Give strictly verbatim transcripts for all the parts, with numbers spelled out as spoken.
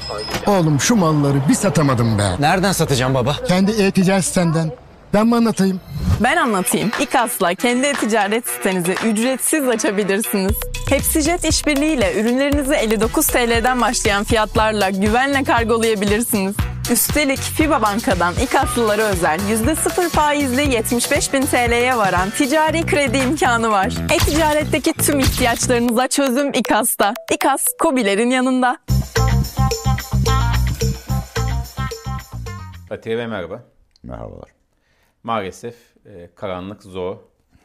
Oğlum şu malları bir satamadım be. Nereden satacağım baba? Kendi e-ticaret sitenden. Ben mi anlatayım? Ben anlatayım. İKAS'la kendi e-ticaret sitenizi ücretsiz açabilirsiniz. Hepsijet işbirliğiyle ürünlerinizi elli dokuz TL'den başlayan fiyatlarla güvenle kargolayabilirsiniz. Üstelik FİBA Banka'dan İKAS'lılara özel yüzde sıfır faizli yetmiş beş bin T L'ye varan ticari kredi imkanı var. E-ticaretteki tüm ihtiyaçlarınıza çözüm İKAS'ta. İKAS, KOBİ'lerin yanında. Atiye Bey merhaba. Merhabalar. Maalesef e, karanlık, zor,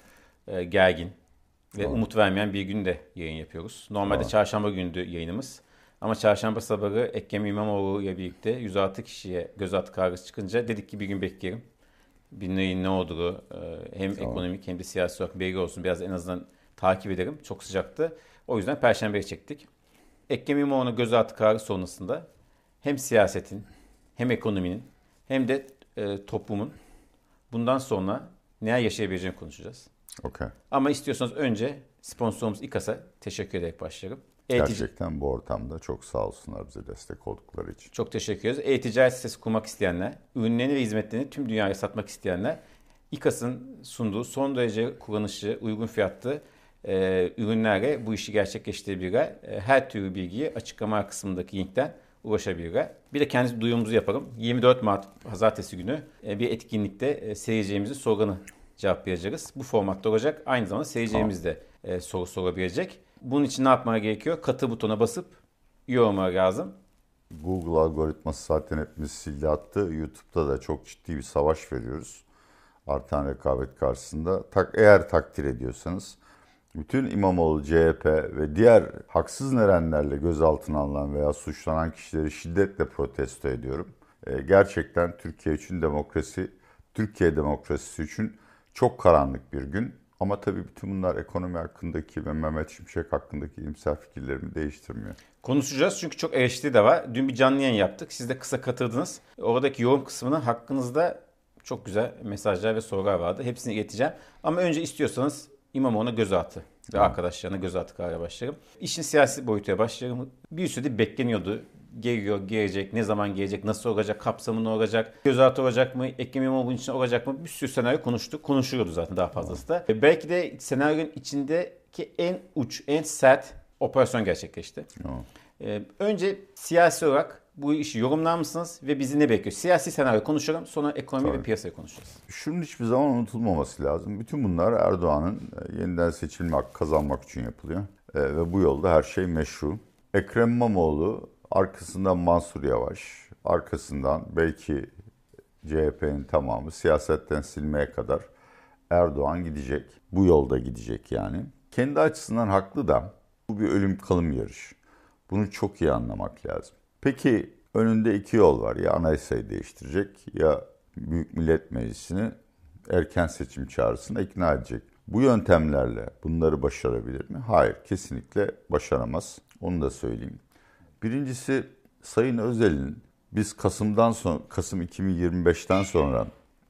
e, gergin ve Doğru. umut vermeyen bir günde yayın yapıyoruz. Normalde Doğru. çarşamba gündü yayınımız. Ama çarşamba sabahı Ekrem İmamoğlu ile birlikte yüz altı kişiye gözaltı kararı çıkınca dedik ki bir gün bekleyelim. Bir neyin ne olduğu e, hem Tamam. ekonomik hem de siyasi olarak belli olsun. Biraz en azından takip edelim. Çok sıcaktı. O yüzden Perşembe'ye çektik. Ekrem İmamoğlu'nun gözaltı kararı sonrasında hem siyasetin hem ekonominin hem de e, toplumun bundan sonra neler yaşayabileceğini konuşacağız. Okay. Ama istiyorsanız önce sponsorumuz İKAS'a teşekkür ederek başlayalım. Gerçekten bu ortamda çok sağ olsunlar bize destek oldukları için. Çok teşekkür ederiz. E-ticaret sitesi kurmak isteyenler, ürünlerini ve hizmetlerini tüm dünyaya satmak isteyenler, İKAS'ın sunduğu son derece kullanışlı, uygun fiyatlı e, ürünlerle bu işi gerçekleştirebilirler. E, her türlü bilgiyi açıklama kısmındaki linkten ulaşabilirler. Bir de kendi duyurumuzu yapalım. yirmi dört Mart Pazartesi günü e, bir etkinlikte e, seyircilerimizin sorunu cevaplayacağız. Bu formatta olacak. Aynı zamanda seyircilerimiz de e, soru sorabilecek. Bunun için ne yapmaya gerekiyor? Katıl butonuna basıp üye olmak lazım. Google algoritması zaten hepimiz sildi attı. YouTube'da da çok ciddi bir savaş veriyoruz. Artan rekabet karşısında. Tak, eğer takdir ediyorsanız bütün İmamoğlu, C H P ve diğer haksız nedenlerle gözaltına alınan veya suçlanan kişileri şiddetle protesto ediyorum. E, gerçekten Türkiye için demokrasi, Türkiye demokrasisi için çok karanlık bir gün. Ama tabii bütün bunlar ekonomi hakkındaki ve Mehmet Şimşek hakkındaki iyimser fikirlerimi değiştirmiyor. Konuşacağız çünkü çok eleştiri de var. Dün bir canlı yayın yaptık. Siz de kısa katıldınız. Oradaki yorum kısmına hakkınızda çok güzel mesajlar ve sorular vardı. Hepsini ileteceğim. Ama önce istiyorsanız İmamoğlu'na gözaltı ve arkadaşlarına gözaltı kararıyla başlayalım. İşin siyasi boyutuyla başlayalım. Bir süredir bekleniyordu. Geliyor, gelecek, ne zaman gelecek, nasıl olacak, kapsamı ne olacak, gözaltı olacak mı, Ekrem İmamoğlu'nun için olacak mı? Bir sürü senaryo konuştuk. Konuşuluyordu zaten daha fazlası da. Belki de senaryonun içindeki en uç, en sert operasyon gerçekleşti. Tamam. Ee, önce siyasi olarak bu işi yorumlar mısınız ve bizi ne bekliyor? Siyasi senaryo konuşalım, sonra ekonomi Tabii. ve piyasayı konuşacağız. Şunun hiçbir zaman unutulmaması lazım. Bütün bunlar Erdoğan'ın yeniden seçilme hakkı kazanmak için yapılıyor. E, ve bu yolda her şey meşru. Ekrem İmamoğlu, arkasından Mansur Yavaş, arkasından belki C H P'nin tamamı siyasetten silmeye kadar Erdoğan gidecek. Bu yolda gidecek yani. Kendi açısından haklı da bu bir ölüm kalım yarışı. Bunu çok iyi anlamak lazım. Peki önünde iki yol var. Ya anayasayı değiştirecek ya Büyük Millet Meclisi'ni erken seçim çağrısına ikna edecek. Bu yöntemlerle bunları başarabilir mi? Hayır, kesinlikle başaramaz. Onu da söyleyeyim. Birincisi Sayın Özel'in biz Kasım'dan sonra Kasım iki bin yirmi beşten sonra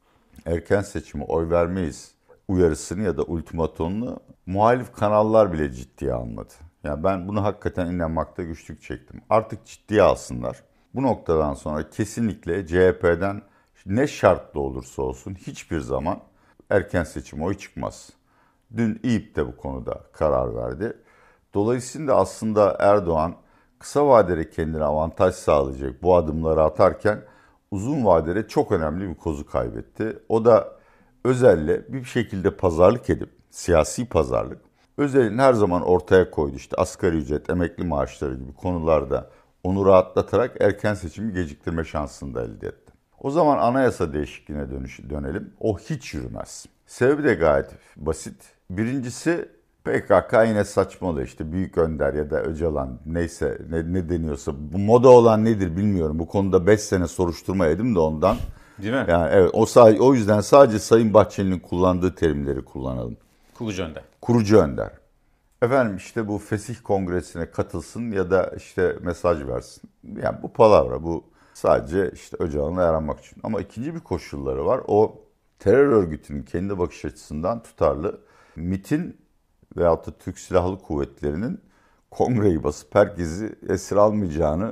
erken seçime oy vermeyiz uyarısını ya da ultimatonunu muhalif kanallar bile ciddiye almadı. Yani ben bunu hakikaten inanmakta güçlük çektim. Artık ciddiye alsınlar. Bu noktadan sonra kesinlikle C H P'den ne şartlı olursa olsun hiçbir zaman erken seçime oy çıkmaz. Dün İYİP de bu konuda karar verdi. Dolayısıyla aslında Erdoğan kısa vadede kendine avantaj sağlayacak bu adımları atarken uzun vadede çok önemli bir kozu kaybetti. O da Özel'le bir şekilde pazarlık edip, siyasi pazarlık, Özel'in her zaman ortaya koyduğu işte asgari ücret, emekli maaşları gibi konularda onu rahatlatarak erken seçimi geciktirme şansını da elde etti. O zaman anayasa değişikliğine dönüş, dönelim. O hiç yürümez. Sebebi de gayet basit. Birincisi P K K yine saçmalıyor işte Büyük Önder ya da Öcalan neyse ne, ne deniyorsa. Bu moda olan nedir bilmiyorum. Bu konuda beş sene soruşturma yedim de ondan. Değil mi? Yani evet o, sadece, o yüzden sadece Sayın Bahçeli'nin kullandığı terimleri kullanalım. Kurucu önder. Kurucu önder. Efendim işte bu Fesih Kongresi'ne katılsın ya da işte mesaj versin. Yani bu palavra, bu sadece işte Öcalan'a yaranmak için. Ama ikinci bir koşulları var. O terör örgütünün kendi bakış açısından tutarlı. MİT'in veyahut da Türk Silahlı Kuvvetleri'nin kongreyi basıp herkesi esir almayacağını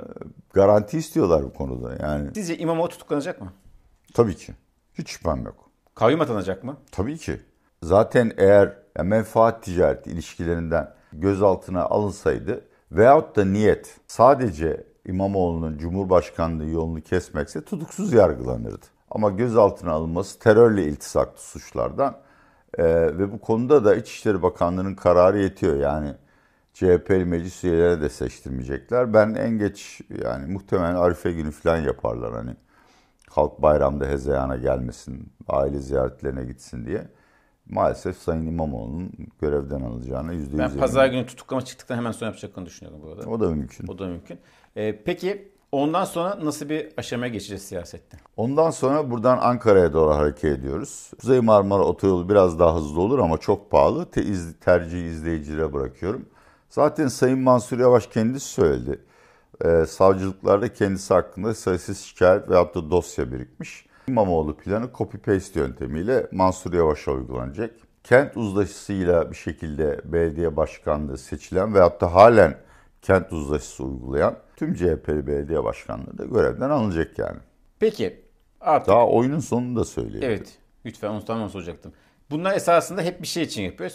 Garanti istiyorlar bu konuda yani. Sizce İmamoğlu tutuklanacak mı? Tabii ki. Hiç şüphem yok. Kayyum atanacak mı? Tabii ki. Zaten eğer ya menfaat ticaret ilişkilerinden gözaltına alınsaydı veyahut da niyet sadece İmamoğlu'nun Cumhurbaşkanlığı yolunu kesmekse tutuksuz yargılanırdı. Ama gözaltına alınması terörle iltisaklı suçlardan ee, ve bu konuda da İçişleri Bakanlığı'nın kararı yetiyor. Yani C H P'li meclis üyeleri de seçtirmeyecekler. Ben en geç yani muhtemelen Arife günü falan yaparlar hani. Halk bayramda hezeyana gelmesin, aile ziyaretlerine gitsin diye. Maalesef Sayın İmamoğlu'nun görevden alacağına yüzde yüz Ben eminim. pazar günü tutuklama çıktıktan hemen sonra yapacaklarını düşünüyorum bu arada. O da mümkün. O da mümkün. Ee, peki ondan sonra nasıl bir aşamaya geçeceğiz siyasette? Ondan sonra buradan Ankara'ya doğru hareket ediyoruz. Kuzey Marmara Otoyolu biraz daha hızlı olur ama çok pahalı. Te- iz- tercihi izleyicilere bırakıyorum. Zaten Sayın Mansur Yavaş kendisi söyledi. Ee, savcılıklarda kendisi hakkında sayısız şikayet veyahut da dosya birikmiş. İmamoğlu planı copy-paste yöntemiyle Mansur Yavaş'a uygulanacak. Kent uzlaşısıyla bir şekilde belediye başkanlığı seçilen veyahut da halen kent uzlaşısı uygulayan tüm C H P'li belediye başkanları da görevden alınacak yani. Peki artık... Daha oyunun sonunu da söyleyeyim. Evet. Lütfen onu tamam soracaktım. Bunlar esasında hep bir şey için yapıyor.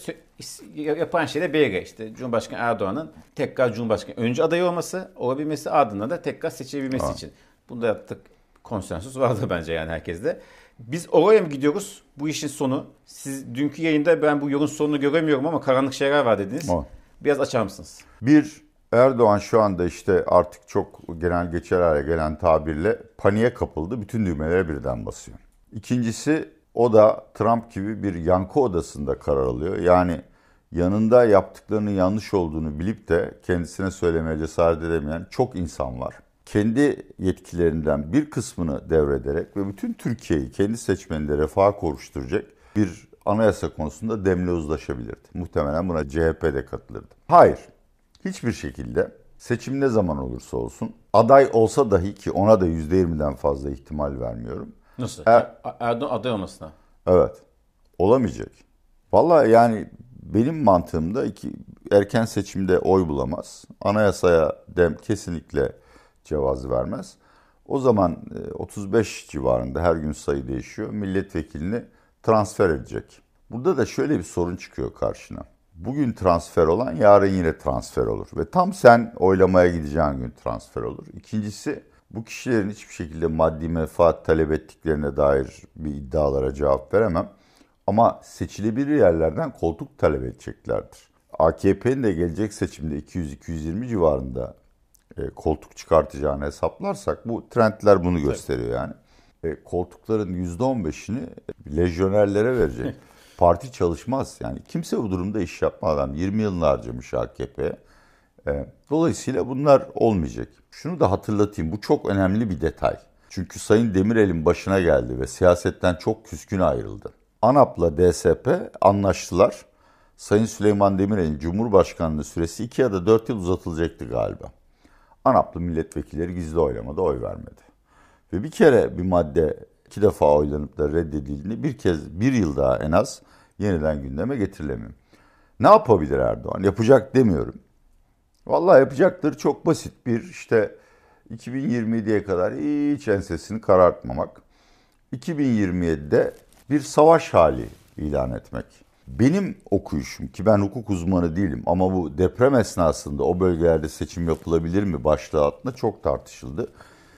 Yapan şey de B G işte. Cumhurbaşkanı Erdoğan'ın tekrar Cumhurbaşkanı önce aday olması, olabilmesi ardından da tekrar seçilebilmesi ha. için. Bunda yaptık konsensus vardı bence yani herkeste. Biz oraya mı gidiyoruz? Bu işin sonu. Siz dünkü yayında ben bu yolun sonunu göremiyorum ama karanlık şeyler var dediniz. Ha. Biraz açar mısınız? Bir, Erdoğan şu anda işte artık çok genel geçer hale gelen tabirle paniğe kapıldı. Bütün düğmelere birden basıyor. İkincisi, o da Trump gibi bir yankı odasında karar alıyor. Yani yanında yaptıklarının yanlış olduğunu bilip de kendisine söylemeye cesaret edemeyen çok insan var. Kendi yetkilerinden bir kısmını devrederek ve bütün Türkiye'yi kendi seçmeninde refaha kavuşturacak bir anayasa konusunda demle uzlaşabilirdi. Muhtemelen buna C H P de katılırdı. Hayır, hiçbir şekilde seçim ne zaman olursa olsun, aday olsa dahi ki ona da yüzde yirmiden fazla ihtimal vermiyorum. Nasıl? Er, Erdoğan aday olmasına? Evet. Olamayacak. Vallahi yani benim mantığımda iki, erken seçimde oy bulamaz. Anayasaya dem kesinlikle cevaz vermez. O zaman otuz beş civarında her gün sayı değişiyor. Milletvekilini transfer edecek. Burada da şöyle bir sorun çıkıyor karşına. Bugün transfer olan yarın yine transfer olur. Ve tam sen oylamaya gideceğin gün transfer olur. İkincisi, bu kişilerin hiçbir şekilde maddi menfaat talep ettiklerine dair bir iddialara cevap veremem. Ama seçilebilir yerlerden koltuk talep edeceklerdir. A K P'nin de gelecek seçimde iki yüz iki yüz yirmi civarında e, koltuk çıkartacağını hesaplarsak bu trendler bunu gösteriyor yani. E, koltukların yüzde on beşini lejyonerlere verecek. Parti çalışmaz yani. Kimse bu durumda iş yapmaz. Adam yirmi yılını harcamış A K P'ye. E, dolayısıyla bunlar olmayacak. Şunu da hatırlatayım. Bu çok önemli bir detay. Çünkü Sayın Demirel'in başına geldi ve siyasetten çok küskün ayrıldı. ANAP'la D S P anlaştılar. Sayın Süleyman Demirel'in Cumhurbaşkanlığı süresi iki ya da dört yıl uzatılacaktı galiba. ANAP'lı milletvekilleri gizli oylamada oy vermedi. Ve bir kere bir madde iki defa oylanıp da reddedildiğinde bir kez bir yıl daha en az yeniden gündeme getirilemiyor. Ne yapabilir Erdoğan? Yapacak demiyorum. Vallahi yapacaktır, çok basit. Bir işte iki bin yirmi yediye kadar hiç ensesini karartmamak. iki bin yirmi yedide bir savaş hali ilan etmek. Benim okuyuşum, ki ben hukuk uzmanı değilim ama bu deprem esnasında o bölgelerde seçim yapılabilir mi başlığı altında çok tartışıldı.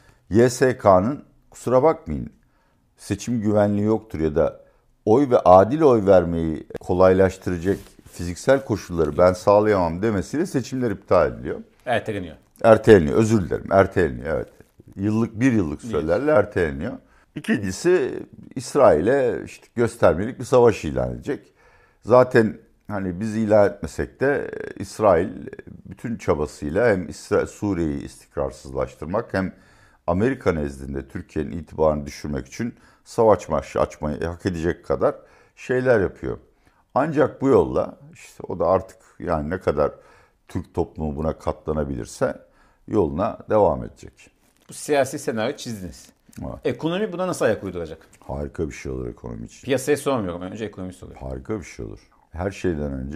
Y S K'nın kusura bakmayın seçim güvenliği yoktur ya da oy ve adil oy vermeyi kolaylaştıracak fiziksel koşulları ben sağlayamam demesiyle seçimler iptal ediliyor. Erteleniyor. Erteleniyor, özür dilerim. Erteleniyor, evet. Yıllık, bir yıllık sürelerle erteleniyor. İkincisi, İsrail'e işte göstermelik bir savaş ilan edecek. Zaten hani biz ilan etmesek de İsrail bütün çabasıyla hem İsrail, Suriye'yi istikrarsızlaştırmak hem Amerika nezdinde Türkiye'nin itibarını düşürmek için savaş marşı açmayı hak edecek kadar şeyler yapıyor. Ancak bu yolla işte o da artık yani ne kadar Türk toplumu buna katlanabilirse yoluna devam edecek. Bu siyasi senaryo çizdiniz. Evet. Ekonomi buna nasıl ayak uyduracak? Harika bir şey olur ekonomi için. Piyasaya sormuyorum. Önce ekonomi soruyorum. Harika bir şey olur. Her şeyden önce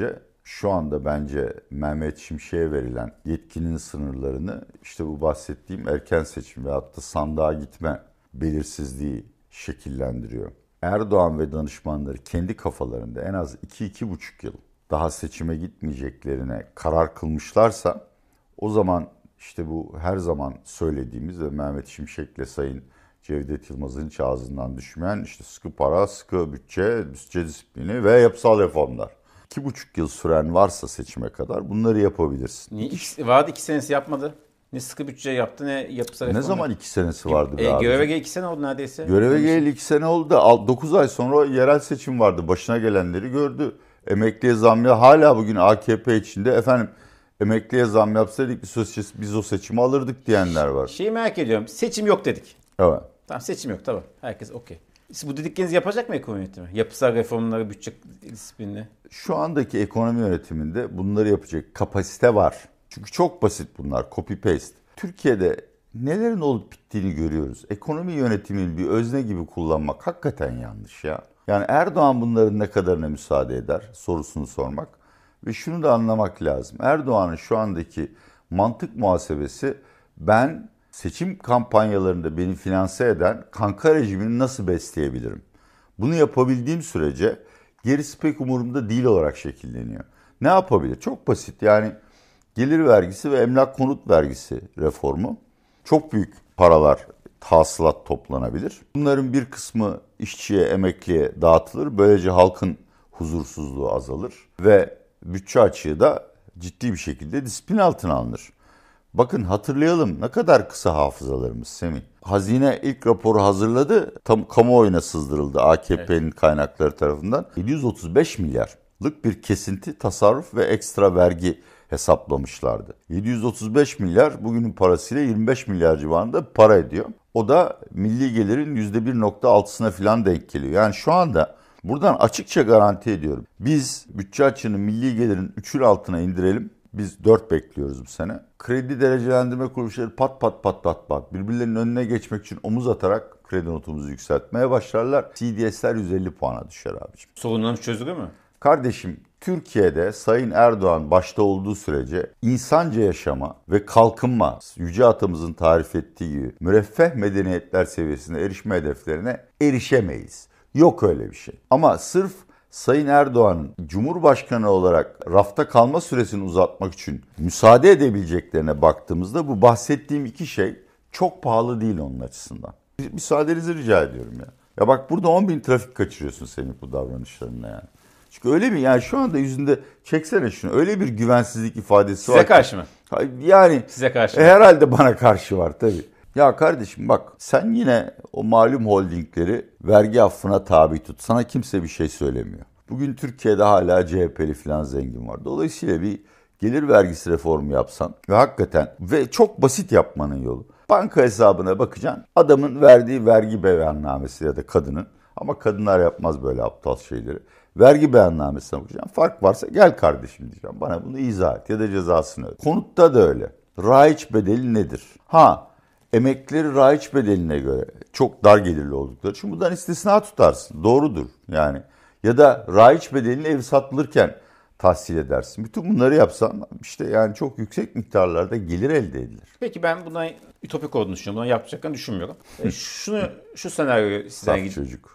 şu anda bence Mehmet Şimşek'e verilen yetkinin sınırlarını işte bu bahsettiğim erken seçim ve hatta sandığa gitme belirsizliği şekillendiriyor. Erdoğan ve danışmanları kendi kafalarında en az iki iki buçuk yıl daha seçime gitmeyeceklerine karar kılmışlarsa o zaman işte bu her zaman söylediğimiz ve Mehmet Şimşek'le Sayın Cevdet Yılmaz'ın hiç ağzından düşmeyen işte sıkı para, sıkı bütçe, bütçe disiplini ve yapısal reformlar. İki buçuk yıl süren varsa seçime kadar bunları yapabilirsin. Niye? İki, vardı iki senesi yapmadı. Ne sıkı bütçe yaptı ne yapısal reform. Ne zaman iki senesi vardı be e, abi? Göreve gel iki sene oldu neredeyse. Göreve geleli iki sene oldu da dokuz ay sonra yerel seçim vardı. Başına gelenleri gördü. Emekliye zam ya hala bugün A K P içinde efendim emekliye zam yapsaydık biz, biz o seçimi alırdık diyenler var. Şeyi merak ediyorum. Seçim yok dedik. Evet. Tamam seçim yok tamam. Herkes okey. Siz bu dediklerinizi yapacak mı ekonomi yönetimi? Yapısal reformları, bütçe disiplinini. Şu andaki ekonomi yönetiminde bunları yapacak kapasite var. Çünkü çok basit bunlar. Copy paste. Türkiye'de nelerin olup bittiğini görüyoruz. Ekonomi yönetimini bir özne gibi kullanmak hakikaten yanlış ya. Yani Erdoğan bunların ne kadarına müsaade eder sorusunu sormak. Ve şunu da anlamak lazım. Erdoğan'ın şu andaki mantık muhasebesi ben seçim kampanyalarında beni finanse eden kanka rejimini nasıl besleyebilirim? Bunu yapabildiğim sürece gerisi pek umurumda değil olarak şekilleniyor. Ne yapabilir? Çok basit yani gelir vergisi ve emlak konut vergisi reformu. Çok büyük paralar hasılat toplanabilir. Bunların bir kısmı işçiye, emekliye dağıtılır. Böylece halkın huzursuzluğu azalır ve bütçe açığı da ciddi bir şekilde disiplin altına alınır. Bakın hatırlayalım ne kadar kısa hafızalarımız Semih. Hazine ilk raporu hazırladı, tam kamuoyuna sızdırıldı A K P'nin evet. kaynakları tarafından. yedi yüz otuz beş milyarlık bir kesinti, tasarruf ve ekstra vergi hesaplamışlardı. yedi yüz otuz beş milyar bugünün parasıyla yirmi beş milyar civarında para ediyor. O da milli gelirin yüzde bir nokta altısına falan denk geliyor. Yani şu anda buradan açıkça garanti ediyorum. Biz bütçe açığını milli gelirin üçün altına indirelim. Biz dört bekliyoruz bu sene. Kredi derecelendirme kuruluşları pat pat pat pat pat birbirlerinin önüne geçmek için omuz atarak kredi notumuzu yükseltmeye başlarlar. C D S'ler yüz elli puana düşer abiciğim. Sorunlarımız çözülür mü? Kardeşim Türkiye'de Sayın Erdoğan başta olduğu sürece insanca yaşama ve kalkınma, Yüce Atamızın tarif ettiği gibi müreffeh medeniyetler seviyesine erişme hedeflerine erişemeyiz. Yok öyle bir şey. Ama sırf Sayın Erdoğan'ın Cumhurbaşkanı olarak rafta kalma süresini uzatmak için müsaade edebileceklerine baktığımızda bu bahsettiğim iki şey çok pahalı değil onun açısından. Müsaadenizi rica ediyorum ya. Ya bak burada on bin trafik kaçırıyorsun senin bu davranışlarınla yani. Çünkü öyle bir yani şu anda yüzünde çeksene şunu öyle bir güvensizlik ifadesi Size var. Size karşı mı? Yani size karşı e, herhalde bana karşı var tabii. Ya kardeşim bak sen yine o malum holdingleri vergi affına tabi tut. Sana kimse bir şey söylemiyor. Bugün Türkiye'de hala C H P'li falan zengin var. Dolayısıyla bir gelir vergisi reformu yapsan ve hakikaten ve çok basit yapmanın yolu. Banka hesabına bakacaksın. Adamın verdiği vergi beyannamesi ya da kadının ama kadınlar yapmaz böyle aptal şeyleri. Vergi beyannamesine bakacaksın. Fark varsa gel kardeşim diyeceğim. Bana bunu izah et ya da cezasını öde. Konutta da öyle. Raiç bedeli nedir? Ha emeklileri raiç bedeline göre çok dar gelirli oldukları için buradan istisna tutarsın. Doğrudur yani. Ya da raiç bedelini ev satılırken tahsil edersin. Bütün bunları yapsan işte yani çok yüksek miktarlarda gelir elde edilir. Peki ben buna ütopik olduğunu düşünüyorum. Bunu yapacaklarını düşünmüyorum. e şunu şu senaryoyu sizden Saf çocuk.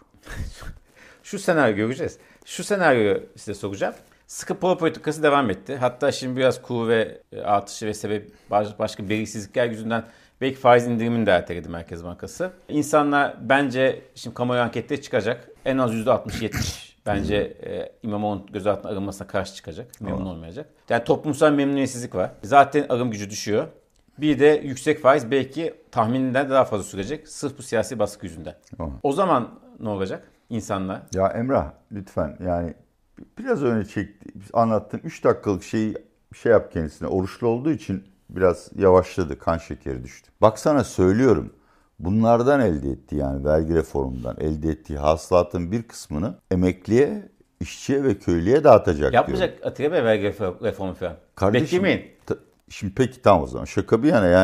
Şu senaryo göreceğiz. Şu senaryoyu size soracağım. Sıkı para politikası devam etti. Hatta şimdi biraz kur ve artışı ve sebep başka belirsizlikler yüzünden belki faiz indirimini de erteledi Merkez Bankası. İnsanlar bence şimdi kamuoyu anketleri çıkacak. En az yüzde altmış yetmiş bence e, İmamoğlu'nun gözaltına alınmasına karşı çıkacak. Memnun Aa. olmayacak. Yani toplumsal memnuniyetsizlik var. Zaten alım gücü düşüyor. Bir de yüksek faiz belki tahmininden daha fazla sürecek. Sırf bu siyasi baskı yüzünden. Aa. O zaman ne olacak insanlar? Ya Emrah lütfen yani biraz önce çekti, anlattığım üç dakikalık şeyi şey yap kendisine. Oruçlu olduğu için biraz yavaşladı. Kan şekeri düştü. Baksana söylüyorum. Bunlardan elde ettiği yani vergi reformundan elde ettiği hasılatın bir kısmını emekliye, işçiye ve köylüye dağıtacak Yapmayacak diyorum. Atilla Bey vergi reformu falan. Kardeşim, beklemeyin. Ta, şimdi peki tamam o zaman. Şaka bir yana yani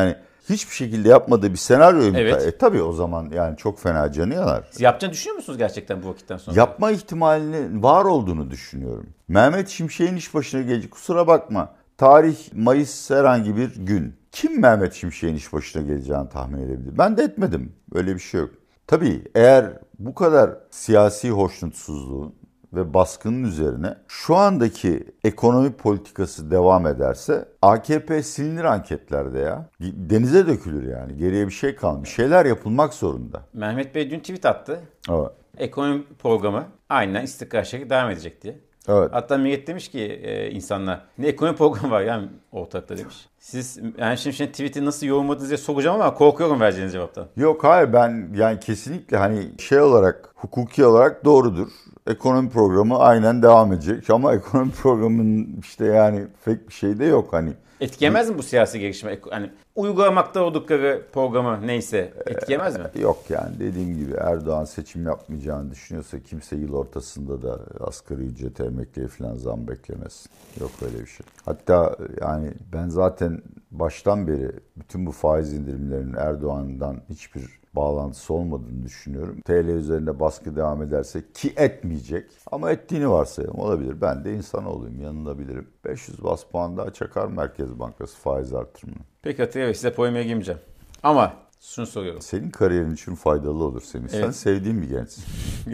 hiçbir şekilde yapmadığı bir senaryoyu mu? Evet. E, tabii o zaman yani çok fena canı yanar. Siz yapacağını düşünüyor musunuz gerçekten bu vakitten sonra? Yapma ihtimalinin var olduğunu düşünüyorum. Mehmet Şimşek'in iş başına gelecek. Kusura bakma. Tarih Mayıs herhangi bir gün. Kim Mehmet Şimşek'in iş başına geleceğini tahmin edebilir? Ben de etmedim. Öyle bir şey yok. Tabii eğer bu kadar siyasi hoşnutsuzluğun ve baskının üzerine şu andaki ekonomi politikası devam ederse A K P silinir anketlerde ya. Denize dökülür yani. Geriye bir şey kalmıyor. Bir şeyler yapılmak zorunda. Mehmet Bey dün tweet attı. Evet. Ekonomi programı aynen istikrar şekli devam edecek diye. Evet. Hatta Millet demiş ki e, insanlar ne ekonomi programı var yani ortalıkta demiş. Siz yani şimdi, şimdi tweet'i nasıl yorumladınız diye soracağım ama korkuyorum vereceğiniz cevaptan. Yok hayır ben yani kesinlikle hani şey olarak hukuki olarak doğrudur. Ekonomi programı aynen devam edecek ama ekonomi programının işte yani pek bir şey de yok hani. Etkileyemez mi bu siyasi gelişme? Hani uygulamakta oldukları programı neyse etkileyemez mi? Yok yani dediğim gibi Erdoğan seçim yapmayacağını düşünüyorsa kimse yıl ortasında da asgari ücret emekliye falan zam beklemesin. Yok öyle bir şey. Hatta yani ben zaten baştan beri bütün bu faiz indirimlerinin Erdoğan'dan hiçbir bağlantısı olmadığını düşünüyorum. T L üzerinde baskı devam ederse ki etmeyecek ama ettiğini varsayalım olabilir. Ben de insanoğluyum yanılabilirim. beş yüz bas puan daha çakar Merkez Bankası faiz artırımını. Peki Atilla Bey size polemiğe girmeyeceğim. Ama şunu soruyorum. Senin kariyerin için faydalı olur Semih. Evet. Sen sevdiğin bir gençsin.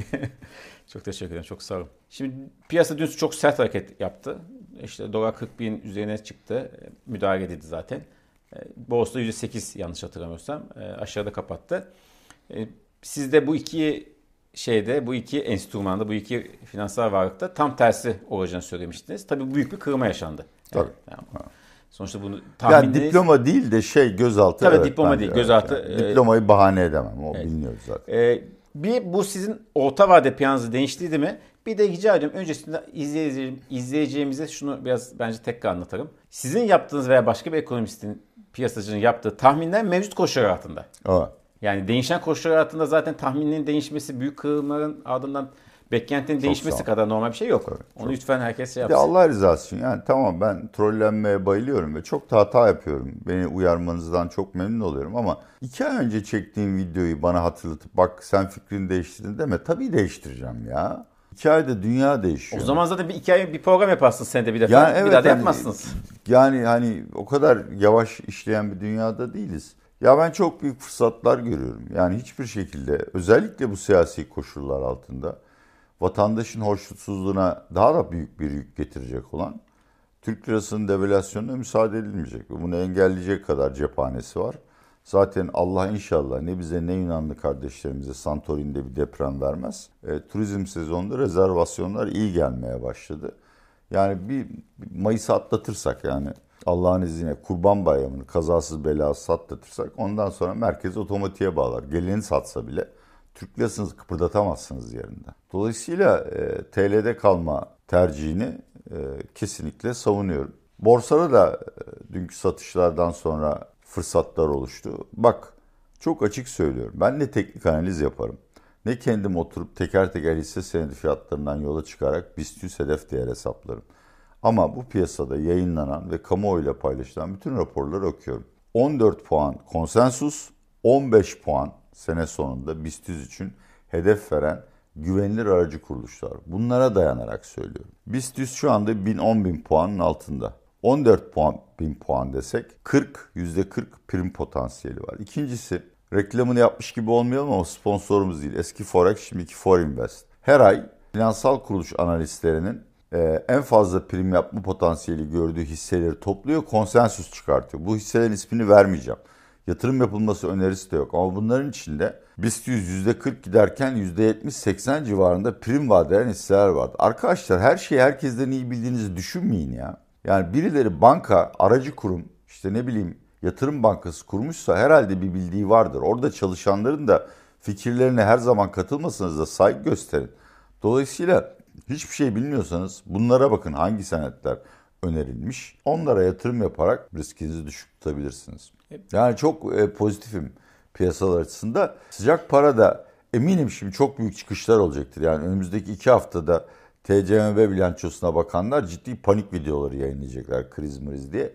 Çok teşekkür ederim. Çok sağ olun. Şimdi piyasa dün çok sert hareket yaptı. İşte dolar kırk bin üzerine çıktı. Müdahale edildi zaten. Borsa yüzde sekiz yanlış hatırlamıyorsam aşağıda kapattı. Siz de bu iki şeyde, bu iki enstrümanda, bu iki finansal varlıkta tam tersi olacağını söylemiştiniz. Tabii büyük bir kırılma yaşandı. Tabii. Yani, sonuçta bunu tahmininiz... Yani diploma değil de şey gözaltı. Tabii evet, diploma değil, evet, gözaltı. Yani. E... Diplomayı bahane edemem, o evet. Biliniyoruz zaten. Ee, bir bu sizin orta vade planınızı değiştirdi mi? Bir de rica ediyorum öncesinde izleyeceğim, izleyeceğimize şunu biraz bence tekrar anlatalım. Sizin yaptığınız veya başka bir ekonomistin, piyasacının yaptığı tahminler mevcut koşullar altında. Evet. Yani değişen koşullar altında zaten tahminin değişmesi, büyük kırılmaların ardından beklentinin değişmesi kadar normal bir şey yok. Evet, Onu çok... lütfen herkes şey yapsın. Ya Allah rızası için yani tamam ben trollenmeye bayılıyorum ve çok da hata yapıyorum. Beni uyarmanızdan çok memnun oluyorum ama iki ay önce çektiğim videoyu bana hatırlatıp bak sen fikrini değiştirdin deme. Tabii değiştireceğim ya. İki ayda dünya değişiyor. O zaman zaten bir iki ay bir program yaparsınız sen de bir defa. Yani evet, bir daha da yapmazsınız. Yani, yani hani o kadar yavaş işleyen bir dünyada değiliz. Ya ben çok büyük fırsatlar görüyorum. Yani hiçbir şekilde özellikle bu siyasi koşullar altında vatandaşın hoşnutsuzluğuna daha da büyük bir yük getirecek olan Türk lirasının devalüasyonuna müsaade edilmeyecek. Bunu engelleyecek kadar cephanesi var. Zaten Allah inşallah ne bize ne Yunanlı kardeşlerimize Santorini'de bir deprem vermez. E, turizm sezonunda rezervasyonlar iyi gelmeye başladı. Yani bir Mayıs'ı atlatırsak yani Allah'ın izniyle Kurban Bayramı'nı kazasız belasız atlatırsak ondan sonra merkez otomatiğe bağlar. Geleni satsa bile Türk lirasını kıpırdatamazsınız yerinden. Dolayısıyla e, T L'de kalma tercihini e, kesinlikle savunuyorum. Borsada da e, dünkü satışlardan sonra fırsatlar oluştu. Bak çok açık söylüyorum. Ben ne teknik analiz yaparım. Ne kendim oturup teker teker hisse senedi fiyatlarından yola çıkarak BIST yüz hedef değer hesaplarım. Ama bu piyasada yayınlanan ve kamuoyuyla paylaşılan bütün raporları okuyorum. on dört puan konsensus, on beş puan sene sonunda BIST yüz için hedef veren güvenilir aracı kuruluşlar. Bunlara dayanarak söylüyorum. BIST yüz şu anda bin on bin puanın altında. on dört bin puan desek kırk, yüzde kırk prim potansiyeli var. İkincisi reklamını yapmış gibi olmayalım ama sponsorumuz değil. Eski Forex şimdiki Forinvest. Her ay finansal kuruluş analistlerinin e, en fazla prim yapma potansiyeli gördüğü hisseleri topluyor, konsensus çıkartıyor. Bu hisselerin ismini vermeyeceğim. Yatırım yapılması önerisi de yok ama bunların içinde BIST yüz yüzde kırk giderken yüzde yetmiş seksen civarında prim vaat eden hisseler vardı. Arkadaşlar her şeyi herkesten iyi bildiğinizi düşünmeyin ya. Yani birileri banka, aracı kurum, işte ne bileyim yatırım bankası kurmuşsa herhalde bir bildiği vardır. Orada çalışanların da fikirlerine her zaman katılmasanız da saygı gösterin. Dolayısıyla hiçbir şey bilmiyorsanız bunlara bakın hangi senetler önerilmiş. Onlara yatırım yaparak riskinizi düşük tutabilirsiniz. Yani çok e, pozitifim piyasalar açısından. Sıcak para da eminim şimdi çok büyük çıkışlar olacaktır. Yani önümüzdeki iki haftada T C M B bilançosuna bakanlar ciddi panik videoları yayınlayacaklar kriz mriz diye.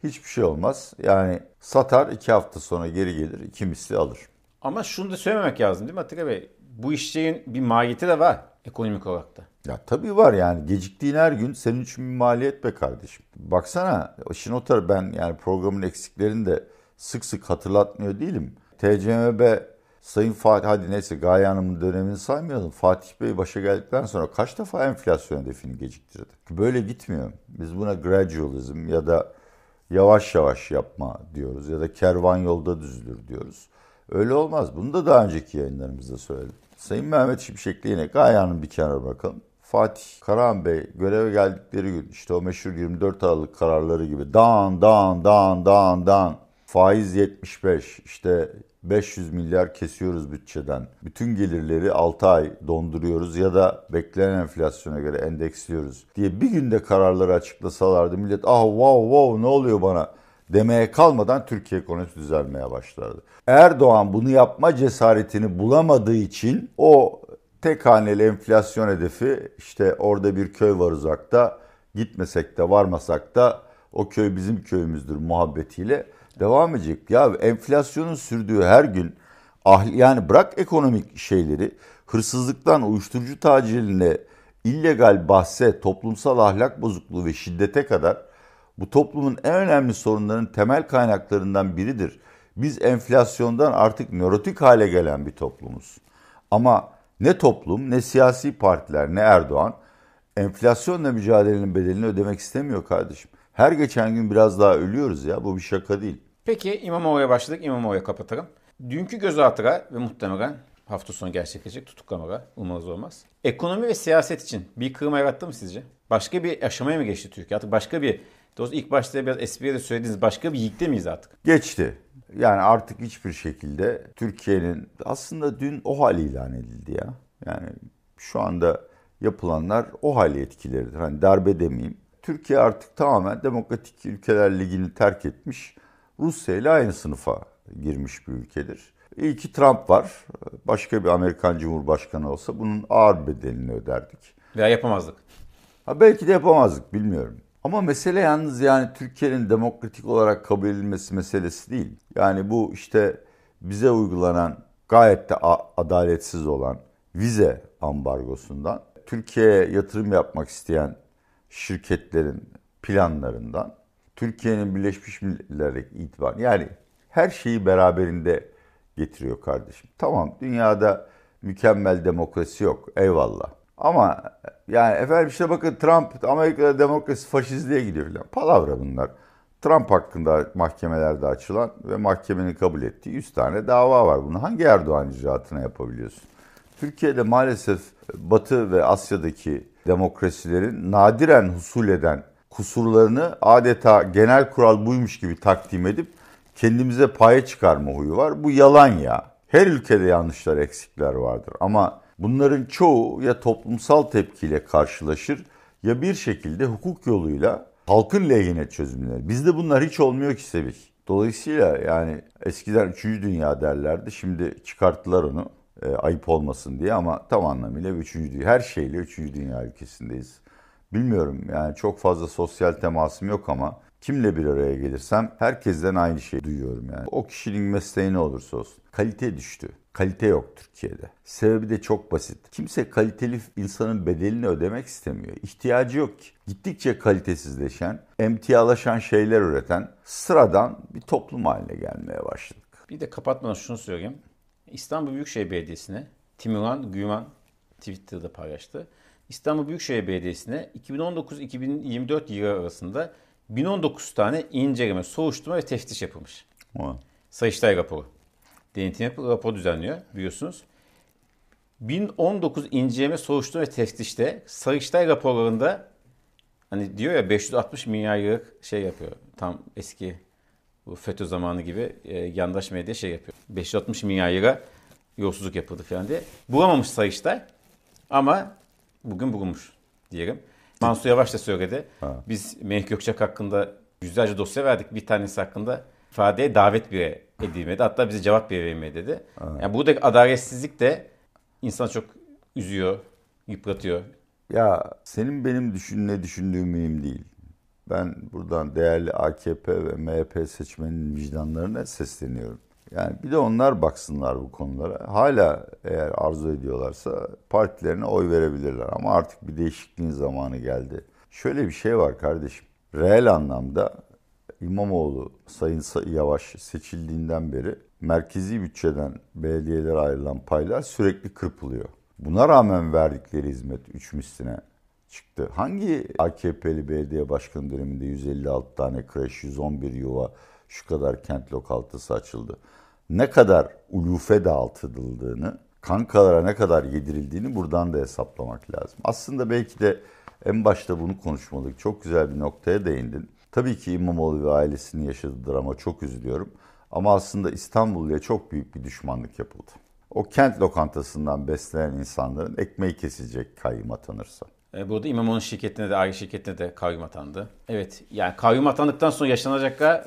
Hiçbir şey olmaz. Yani satar, iki hafta sonra geri gelir, iki misli alır. Ama şunu da söylememek lazım değil mi Atilla Bey? Bu işlerin bir maliyeti de var ekonomik olarak da. Ya tabii var yani. Geciktiğin her gün senin için bir maliyet be kardeşim. Baksana, işin o tarafı, ben yani programın eksiklerini de sık sık hatırlatmıyor değilim. T C M B Sayın Fatih, hadi neyse Gaye Hanım'ın dönemini saymayalım. Fatih Bey başa geldikten sonra kaç defa enflasyon hedefini geciktirdi? Böyle gitmiyor. Biz buna gradualism ya da yavaş yavaş yapma diyoruz ya da kervan yolda düzülür diyoruz. Öyle olmaz. Bunu da daha önceki yayınlarımızda söyledim. Sayın Mehmet Şimşek'le yine Gaye Hanım'ı bir kenara bırakalım. Fatih Karahan Bey göreve geldikleri gün işte o meşhur yirmi dört Aralık kararları gibi dan dan dan dan dan faiz yetmiş beş, işte beş yüz milyar kesiyoruz bütçeden. Bütün gelirleri altı ay donduruyoruz ya da beklenen enflasyona göre endeksliyoruz diye bir günde kararları açıklasalardı millet ah wow wow ne oluyor bana demeye kalmadan Türkiye ekonomisi düzelmeye başlardı. Erdoğan bunu yapma cesaretini bulamadığı için o tek haneli enflasyon hedefi, işte orada bir köy var uzakta, gitmesek de varmasak da o köy bizim köyümüzdür muhabbetiyle devam edecek. Ya enflasyonun sürdüğü her gün, ah, yani bırak ekonomik şeyleri, hırsızlıktan uyuşturucu tacirine, illegal bahse, toplumsal ahlak bozukluğu ve şiddete kadar bu toplumun en önemli sorunlarının temel kaynaklarından biridir. Biz enflasyondan artık nörotik hale gelen bir toplumuz. Ama ne toplum, ne siyasi partiler, ne Erdoğan enflasyonla mücadelenin bedelini ödemek istemiyor kardeşim. Her geçen gün biraz daha ölüyoruz ya, bu bir şaka değil. Peki İmamoğlu'ya başladık, İmamoğlu'ya kapatalım. Dünkü gözaltıra ve muhtemelen hafta sonu gerçekleşecek tutuklamalar umarız olmaz. Ekonomi ve siyaset için bir kırılma yarattı mı sizce? Başka bir aşamaya mı geçti Türkiye? Artık başka bir, doğrusu ilk başta biraz espriye de söylediğiniz başka bir yikte miyiz artık? Geçti. Yani artık hiçbir şekilde Türkiye'nin, aslında dün o hal ilan edildi ya. Yani şu anda yapılanlar o hali etkileridir. Hani darbe demeyeyim. Türkiye artık tamamen Demokratik Ülkeler Ligi'ni terk etmiş, Rusya ile aynı sınıfa girmiş bir ülkedir. İyi ki Trump var. Başka bir Amerikan Cumhurbaşkanı olsa bunun ağır bedelini öderdik. Veya yapamazdık. Ha, belki de yapamazdık, bilmiyorum. Ama mesele yalnız yani Türkiye'nin demokratik olarak kabul edilmesi meselesi değil. Yani bu işte bize uygulanan gayet de adaletsiz olan vize ambargosundan, Türkiye'ye yatırım yapmak isteyen şirketlerin planlarından, Türkiye'nin Birleşmiş Milletler'deki itibarı, yani her şeyi beraberinde getiriyor kardeşim. Tamam, dünyada mükemmel demokrasi yok, eyvallah. Ama yani efendim işte bakın Trump Amerika'da demokrasi faşizliğe gidiyor falan. Palavra bunlar. Trump hakkında mahkemelerde açılan ve mahkemenin kabul ettiği yüz tane dava var. Bunu hangi Erdoğan icraatına yapabiliyorsun? Türkiye'de maalesef Batı ve Asya'daki demokrasilerin nadiren husul eden kusurlarını adeta genel kural buymuş gibi takdim edip kendimize paye çıkarma huyu var. Bu yalan ya. Her ülkede yanlışlar, eksikler vardır ama bunların çoğu ya toplumsal tepkiyle karşılaşır ya bir şekilde hukuk yoluyla halkın lehine çözümlenir. Bizde bunlar hiç olmuyor ki Sevil. Dolayısıyla yani eskiden üçüncü dünya derlerdi, şimdi çıkarttılar onu e, ayıp olmasın diye, ama tam anlamıyla üçüncü dünya, her şeyle üçüncü dünya ülkesindeyiz. Bilmiyorum yani, çok fazla sosyal temasım yok ama kimle bir araya gelirsem herkesten aynı şeyi duyuyorum yani. O kişinin mesleği ne olursa olsun. Kalite düştü. Kalite yok Türkiye'de. Sebebi de çok basit. Kimse kaliteli insanın bedelini ödemek istemiyor. İhtiyacı yok ki. Gittikçe kalitesizleşen, emtialaşan şeyler üreten sıradan bir toplum haline gelmeye başladık. Bir de kapatmadan şunu söyleyeyim. İstanbul Büyükşehir Belediyesi'ne Timuran Güman Twitter'da paylaştı. İstanbul Büyükşehir Belediyesi'ne iki bin on dokuz iki bin yirmi dört yılı arasında bin on dokuz tane inceleme, soruşturma ve teftiş yapılmış. O. Sayıştay raporu. Denetim raporu düzenliyor biliyorsunuz. bin on dokuz inceleme, soruşturma ve teftişte Sayıştay raporlarında hani diyor ya beş yüz altmış milyar liralık şey yapıyor. Tam eski bu FETÖ zamanı gibi e, yandaş medya şey yapıyor. beş yüz altmış milyar lira yolsuzluk yapıldı falan diye. Bulamamış Sayıştay ama bugün bulunmuş diyelim. Mansur Yavaş da söyledi. Ha. Biz Melih Gökçek hakkında yüzlerce dosya verdik. Bir tanesi hakkında ifadeye davet bile edilmedi. Hatta bize cevap bile verilmedi dedi. Ha. Yani buradaki adaletsizlik de insanı çok üzüyor, yıpratıyor. Ya senin benim düşün, ne düşündüğüm mühim değil. Ben buradan değerli A K P ve M H P seçmeninin vicdanlarına sesleniyorum. Yani bir de onlar baksınlar bu konulara. Hala eğer arzu ediyorlarsa partilerine oy verebilirler. Ama artık bir değişikliğin zamanı geldi. Şöyle bir şey var kardeşim. Reel anlamda İmamoğlu, Sayın Yavaş seçildiğinden beri merkezi bütçeden belediyelere ayrılan paylar sürekli kırpılıyor. Buna rağmen verdikleri hizmet üç misline çıktı. Hangi A K P'li belediye başkanı döneminde yüz elli altı tane kreş, yüz on bir yuva, şu kadar kent lokantası açıldı? Ne kadar ulufe dağıtıldığını, kankalara ne kadar yedirildiğini buradan da hesaplamak lazım. Aslında belki de en başta bunu konuşmalıydık. Çok güzel bir noktaya değindin. Tabii ki İmamoğlu ve ailesinin yaşadığı drama çok üzülüyorum. Ama aslında İstanbul'ya çok büyük bir düşmanlık yapıldı. O kent lokantasından beslenen insanların ekmeği kesilecek kayyum atanırsa. Burada İmamoğlu'nun şirketine de, aile şirketine de kayyum atandı. Evet, yani kayyum atandıktan sonra yaşanacaklar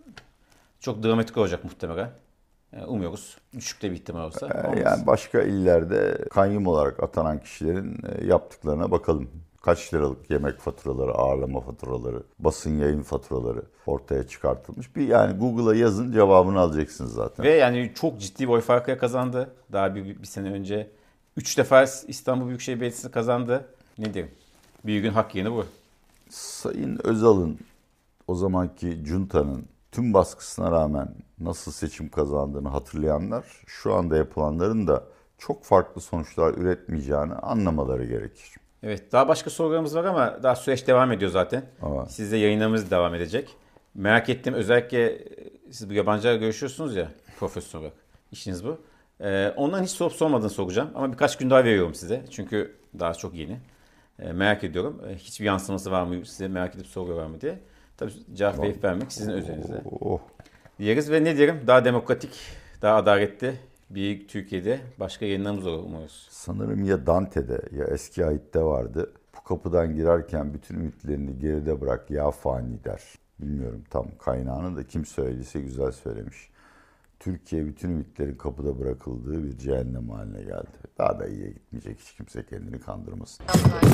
çok dramatik olacak muhtemelen. Umuyoruz. Düşük de bir ihtimal olsa. Olmaz. Yani başka illerde kayyum olarak atanan kişilerin yaptıklarına bakalım. Kaç liralık yemek faturaları, ağırlama faturaları, basın yayın faturaları ortaya çıkartılmış. Bir yani Google'a yazın, cevabını alacaksınız zaten. Ve yani çok ciddi bir oy farkıyla kazandı. Daha bir, bir sene önce üç defa İstanbul Büyükşehir Belediyesi kazandı. Ne diyeyim? Bir gün hak yeni bu. Sayın Özal'ın, o zamanki Cunta'nın tüm baskısına rağmen nasıl seçim kazandığını hatırlayanlar, şu anda yapılanların da çok farklı sonuçlar üretmeyeceğini anlamaları gerekir. Evet, daha başka sorularımız var ama daha süreç devam ediyor zaten. Ama. Sizde yayınlarımız devam edecek. Merak ettim, özellikle siz bu yabancılarla görüşüyorsunuz ya, profesör olarak. İşiniz bu. Ee, ondan hiç sorup sormadığını soracağım ama birkaç gün daha veriyorum size. Çünkü daha çok yeni. Ee, merak ediyorum. Ee, hiçbir yansıması var mı size, merak edip soruyorlar mı diye. Tabii cevap verip vermek sizin özelinize. Oh. Diyeriz ve ne diyelim, daha demokratik, daha adaletli bir Türkiye'de başka yayınlarımız olur umuyoruz. Sanırım ya Dante'de ya Eski Ayet'te vardı. Bu kapıdan girerken bütün ümitlerini geride bırak ya fani der. Bilmiyorum tam kaynağını da kim söylediyse güzel söylemiş. Türkiye bütün ümitlerin kapıda bırakıldığı bir cehennem haline geldi. Daha da iyiye gitmeyecek, hiç kimse kendini kandırmasın.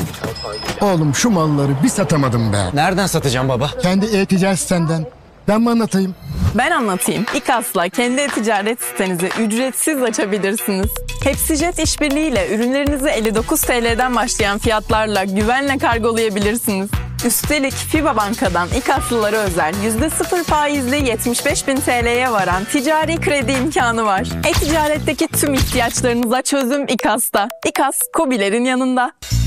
Oğlum şu malları bir satamadım be. Nereden satacağım baba? Kendi e-ticaret sitenden. Ben mi anlatayım? Ben anlatayım. İKAS'la kendi e-ticaret sitenizi ücretsiz açabilirsiniz. Hepsijet işbirliğiyle ürünlerinizi elli dokuz TL'den başlayan fiyatlarla güvenle kargolayabilirsiniz. Üstelik FİBA Banka'dan İKAS'lılara özel yüzde sıfır faizli yetmiş beş bin T L'ye varan ticari kredi imkanı var. E-ticaretteki tüm ihtiyaçlarınıza çözüm İKAS'ta. İKAS, KOBİ'lerin yanında.